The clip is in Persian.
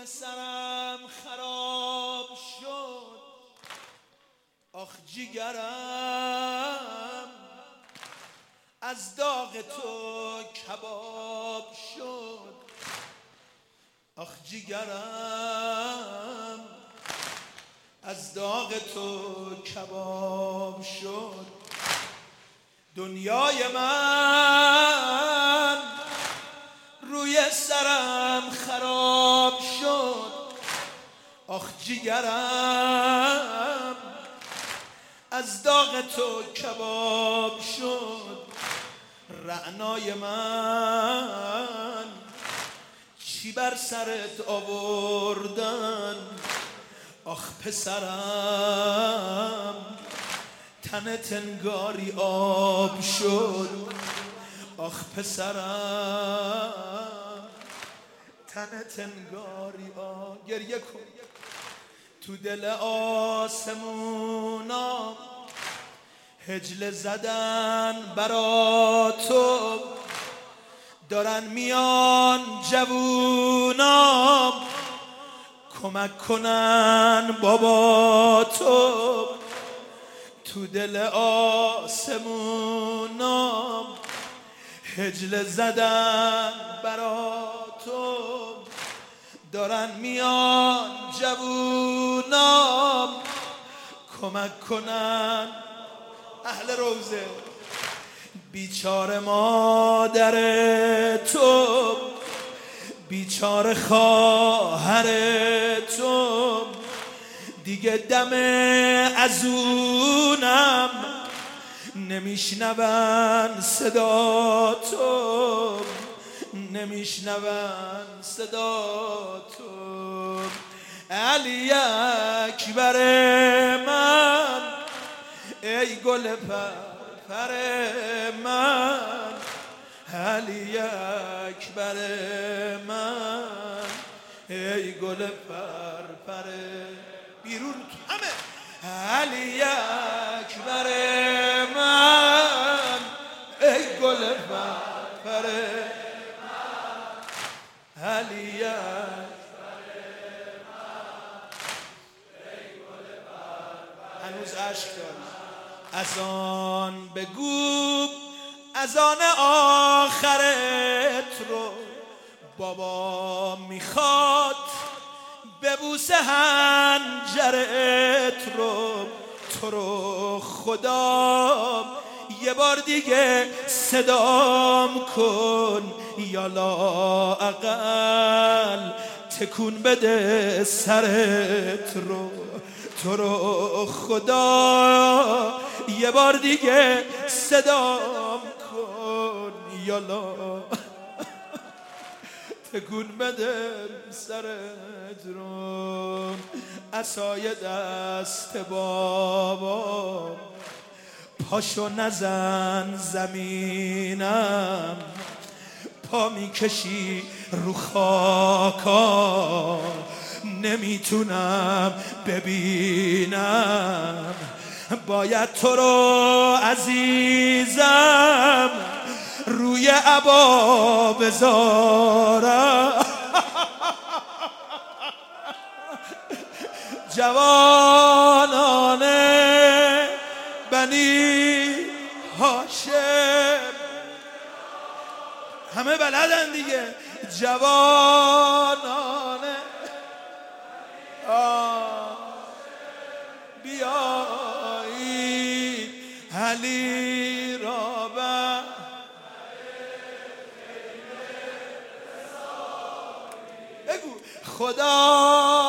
سرم خراب شد، آخ جیگرم از داغ تو کباب شد، آخ جیگرم از داغ تو کباب شد. دنیای من روی سرم خراب شد، آخ جیگرم از داغ تو کباب شد. رعنای من چی بر سرت آوردن، آخ پسرم تنت انگاری آب شد، آخ پسرم تنت انگاری آب. گریه کن. تو دل آسمونام هجله زدن برا تو، دارن میان جوونام کمک کنن بابا تو. تو دل آسمونام هجله زدن برا تو، دارن میان جوونام کمک کنن. اهل روزه. بیچاره مادر تو، بیچاره خواهر تو، دیگه دم ازونم نمیشنون صدا تو، نمیشنون صدا تو. علی اکبر من ای گل پر من، علی اکبر من ای گل پر بیرون تو همه. علی اکبر من ای گل پر من، علی اکبر من ای گل پر. هنوز عشق داری. از آن بگو از آن آخرت رو بابا میخواد ببوسه هنجرت رو. تو رو خدا یه بار دیگه صدام کن، یا لااقل تکون بده سرت رو. تو رو خدا یه بار دیگه صدام کن، یا لا تکون بده سرت رو. عصای دست بابا پاشو نزن زمینم، پا میکشی رو خاکا نمیتونم ببینم. باید تو رو عزیزم روی عبا بذارم. جوانان بنی هاشم همه بلدن دیگه. جوانان بیایی علی را بگو خدا